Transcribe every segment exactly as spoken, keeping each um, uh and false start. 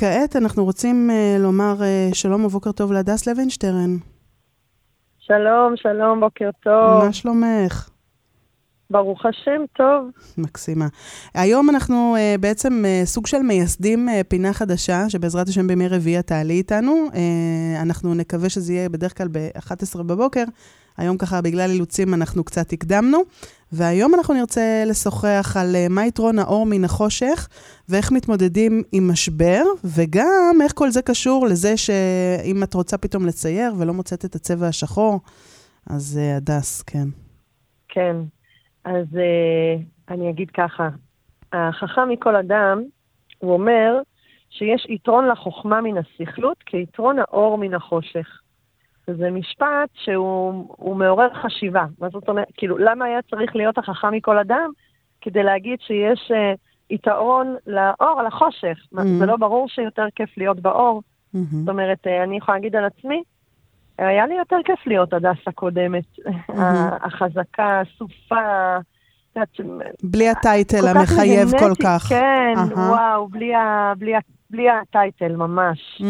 וכעת אנחנו רוצים uh, לומר uh, שלום ובוקר טוב להדס לוינשטרן. שלום, שלום, בוקר טוב. מה שלומך? ברוך השם, טוב. מקסימה. היום אנחנו uh, בעצם uh, סוג של מייסדים uh, פינה חדשה, שבעזרת השם בימי רביעי תעלי איתנו. Uh, אנחנו נקווה שזה יהיה בדרך כלל ב-אחת עשרה בבוקר. היום ככה בגלל אילוצים אנחנו קצת הקדמנו. והיום אנחנו נרצה לשוחח על uh, מה יתרון האור מן החושך, ואיך מתמודדים עם משבר, וגם איך כל זה קשור לזה שאם את רוצה פתאום לצייר ולא מוצאת את הצבע השחור, אז uh, הדס, כן. כן. אז uh, אני אגיד ככה, החכם מכל אדם, הוא אומר שיש יתרון לחוכמה מן השכלות, כיתרון האור מן החושך. זה משפט שהוא מעורר חשיבה. מה זאת אומרת? כאילו, למה היה צריך להיות החכם מכל אדם? כדי להגיד שיש uh, יתרון לאור על החושך. Mm-hmm. זה לא ברור שיותר כיף להיות באור. Mm-hmm. זאת אומרת, uh, אני יכולה להגיד על עצמי, היה לי יותר כיף להיות הדס הקודמת, החזקה, הסופה. בלי הטייטל המחייב כל כך. כן, וואו, בלי הטייטל ממש.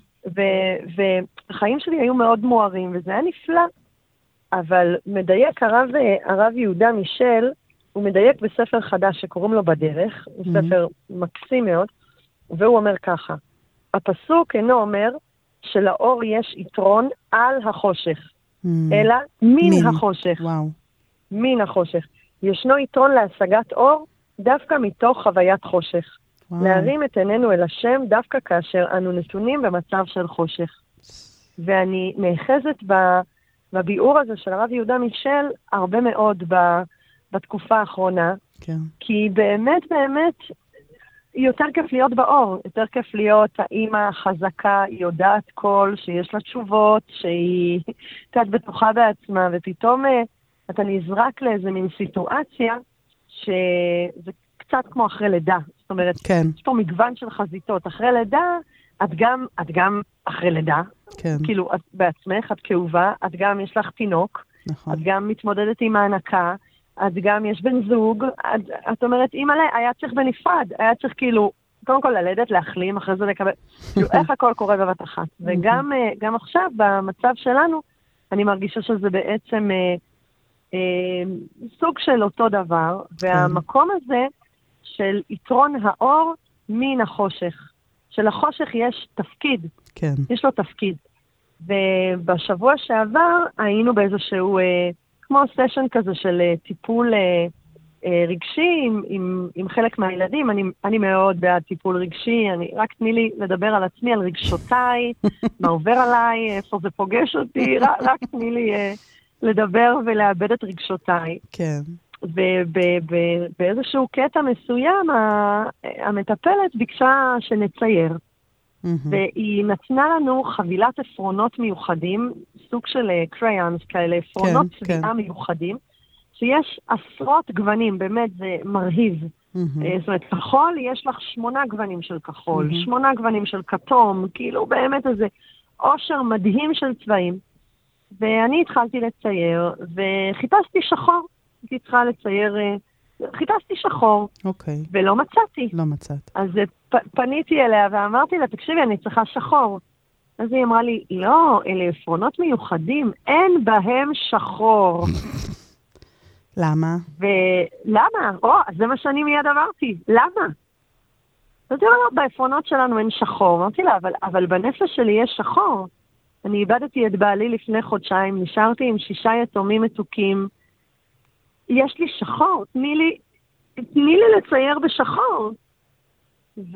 והחיים שלי היו מאוד מוארים, וזה היה נפלא. אבל מדייק הרב יהודה מישל, הוא מדייק בספר חדש שקוראים לו בדרך, הוא ספר מקסים מאוד, והוא אומר ככה, הפסוק אינו אומר, שלאור יש יתרון על החושך, mm. אלא מן, מן החושך. וואו. מן החושך. ישנו יתרון להשגת אור דווקא מתוך חוויית חושך. וואו. להרים את עינינו אל השם דווקא כאשר אנו נתונים במצב של חושך. ואני נאחזת בביאור הזה של הרב יהודה מישל הרבה מאוד ב, בתקופה האחרונה, כן. כי באמת באמת יותר כיף להיות באור, יותר כיף להיות האמא החזקה, היא יודעת כל, שיש לה תשובות, שהיא קצת בטוחה בעצמה, ופתאום אתה נזרק לאיזה מין סיטואציה, שזה קצת כמו אחרי לידה. זאת אומרת, כן. יש פה מגוון של חזיתות. אחרי לידה, את גם, את גם אחרי לידה, כן. כאילו את בעצמך, את כאובה, את גם יש לך תינוק, נכון. את גם מתמודדת עם ההנקה, אז גם יש בן זוג, את, את אומרת, אימא לה, היה צריך בנפרד, היה צריך כאילו, קודם כל ללדת, להחלים, אחרי זה לקבל, כאילו, איך הכל קורה בבת אחת. וגם גם עכשיו, במצב שלנו, אני מרגישה שזה בעצם אה, אה, סוג של אותו דבר, והמקום הזה של יתרון האור מן החושך. של החושך יש תפקיד, כן. יש לו תפקיד. ובשבוע שעבר היינו באיזשהו... אה, כמו סשן כזה של טיפול אה, אה, רגשי עם, עם, עם חלק מהילדים. אני, אני מאוד בעד טיפול רגשי, אני, רק תני לי לדבר על עצמי, על רגשותיי, מה עובר עליי, איפה זה פוגש אותי, רק, רק תני לי אה, לדבר ולאבד את רגשותיי. כן. ובאיזשהו קטע מסוים, המטפלת ביקשה שנצייר. והיא נתנה לנו חבילת עפרונות מיוחדים, סוג של קריאנס כאלה, עפרונות צביעה מיוחדים, שיש עשרות גוונים, באמת זה מרהיב. זאת אומרת, כחול, יש לך שמונה גוונים של כחול, שמונה גוונים של כתום, כאילו באמת איזה עושר מדהים של צבעים. ואני התחלתי לצייר, וחיפשתי שחור, הייתי צריכה לצייר... חיפשתי שחור, okay. ולא מצאתי. לא מצאת. אז פ- פניתי אליה ואמרתי לה, תקשיבי, אני צריכה שחור. אז היא אמרה לי, לא, אלה עפרונות מיוחדים, אין בהם שחור. למה? ולמה? או, זה מה שאני מיד עברתי. למה? אז היא אמרה, בעפרונות שלנו אין שחור. אמרתי לה, אבל, אבל בנפש שלי יש שחור. אני איבדתי את בעלי לפני חודשיים, נשארתי עם שישה יתומים מתוקים, יש לי שחור, תני לי, תני לי לצייר בשחור. ו,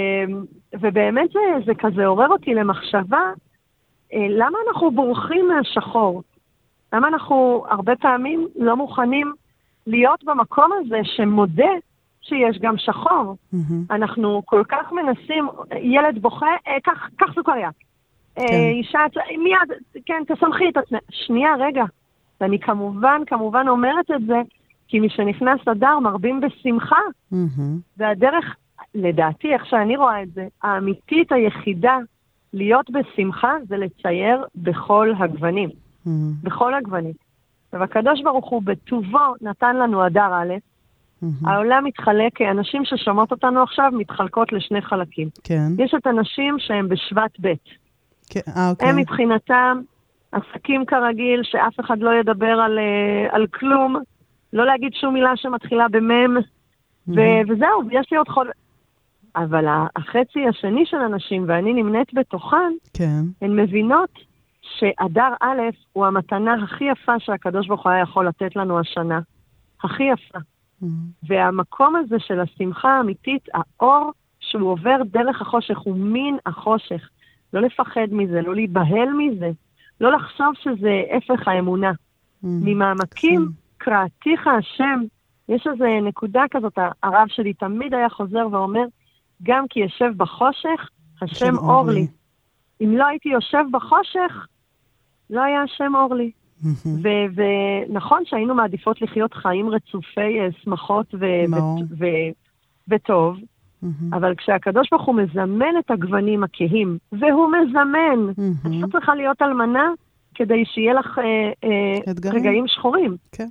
ובאמת זה, זה כזה עורר אותי למחשבה, למה אנחנו בורחים מהשחור? למה אנחנו הרבה פעמים לא מוכנים להיות במקום הזה שמודה שיש גם שחור? Mm-hmm. אנחנו כל כך מנסים, ילד בוכה, כך, כך סוכריה. כן. אישה, מיד, כן, תסמכי את עצמך. שנייה, רגע. ואני כמובן, כמובן אומרת את זה, כי מי שנכנס אדר מרבים בשמחה. Mm-hmm. והדרך, לדעתי, איך שאני רואה את זה, האמיתית היחידה להיות בשמחה, זה לצייר בכל הגוונים. Mm-hmm. בכל הגוונים. והקדוש ברוך הוא בטובו נתן לנו אדר א', העולם מתחלק, אנשים ששומעות אותנו עכשיו מתחלקות לשני חלקים. כן. יש את אנשים שהם בשבט ב'. כן, אה, אוקיי. הם מבחינתם עסקים כרגיל, שאף אחד לא ידבר על, על כלום, לא להגיד שום מילה שמתחילה במם, ו- וזהו, יש לי עוד חול... אבל החצי השני של אנשים, ואני נמנית בתוכן, כן. הן מבינות שאדר א' הוא המתנה הכי יפה שהקדוש ברוך הוא היה יכול לתת לנו השנה. הכי יפה. Mm-hmm. והמקום הזה של השמחה האמיתית, האור שהוא עובר דרך החושך, הוא מין החושך. לא לפחד מזה, לא להיבהל מזה, לא לחשוב שזה הפך האמונה. Mm-hmm. ממעמקים, קראתיך השם, יש איזו נקודה כזאת, הרב שלי תמיד היה חוזר ואומר, גם כי יושב בחושך, השם אור לי. אם לא הייתי יושב בחושך, לא היה השם אור לי. ונכון שהיינו מעדיפות לחיות חיים רצופי שמחות וטוב, אבל כשהקדוש ברוך הוא מזמן את הגוונים הכהים, והוא מזמן, את לא צריכה להיות אלמנה, כדי שיהיה לך רגעים שחורים. כן.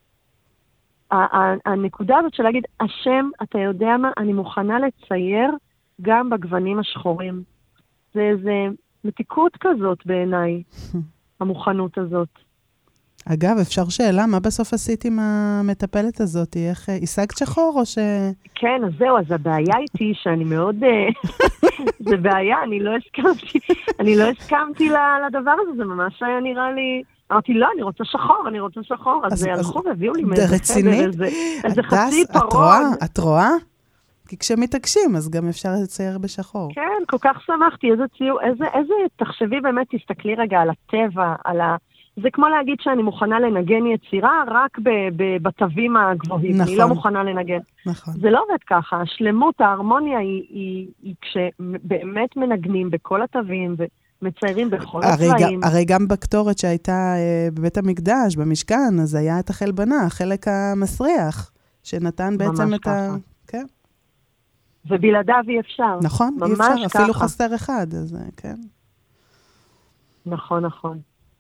הנקודה הזאת של להגיד, השם, אתה יודע מה, אני מוכנה לצייר גם בגוונים השחורים. זה איזה מתיקות כזאת בעיניי, המוכנות הזאת. אגב, אפשר שאלה, מה בסוף עשית עם המטפלת הזאת? איך, השגת שחור או ש... כן, אז זהו, אז הבעיה איתי שאני מאוד... זה בעיה, אני לא הסכמתי, אני לא הסכמתי לדבר הזה, זה ממש היה נראה לי... אמרתי, לא, אני רוצה שחור, אני רוצה שחור, אז זה הלכו והביאו לי מאיזה חדר, איזה חצי פרון. את רואה? כי כשמתעקשים, אז גם אפשר לצייר בשחור. כן, כל כך שמחתי, איזה ציור, איזה, תחשבי באמת, תסתכלי רגע על הטבע, על ה... זה כמו להגיד שאני מוכנה לנגן יצירה רק בתווים הגבוהים, אני לא מוכנה לנגן. נכון. זה לא עובד ככה, השלמות, ההרמוניה היא כשבאמת מנגנים בכל התווים, מציירים בכל הצבעים. הרי גם בקטורת שהייתה בבית המקדש, במשכן, אז היה את החלבנה, החלק המסריח, שנתן בעצם את ה... כן. ובלעדיו אי אפשר. נכון, אי אפשר, אפילו חסר אחד, אז כן. נכון, נכון.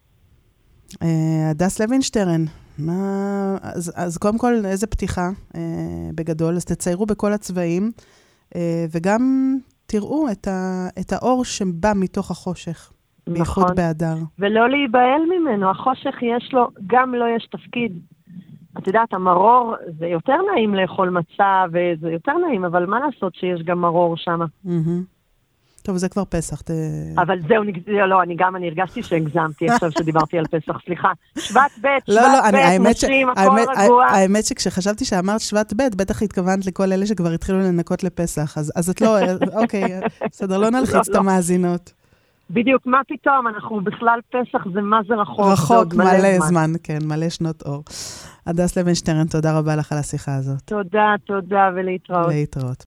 הדס לוינשטרן, מה... אז, אז קודם כל, איזה פתיחה בגדול, אז תציירו בכל הצבעים, וגם... תראו את, ה, את האור שבא מתוך החושך, בייחוד נכון. באדר. ולא להיבהל ממנו, החושך יש לו, גם לו יש תפקיד. את יודעת, המרור, זה יותר נעים לאכול מצה, וזה יותר נעים, אבל מה לעשות שיש גם מרור שם? Mm-hmm. טוב, זה כבר פסח. ת... אבל זהו, לא, לא, אני גם, אני הרגשתי שהגזמתי עכשיו שדיברתי על פסח, סליחה. שבט ב', לא, שבט לא, ב', אני, נשים, ש... הכל האמת, רגוע. האמת שכשחשבתי שאמרת שבט ב', בטח התכוונת לכל אלה שכבר התחילו לנקות לפסח, אז, אז את לא, אוקיי, בסדר, לא נלחיץ את המאזינות. בדיוק, מה פתאום, אנחנו בכלל פסח, זה מה זה רחוק. רחוק, מלא זמן, כן, מלא שנות אור. הדס לוינשטרן, תודה רבה לך על השיחה הזאת. תודה, תודה, ולהתראות. להתראות.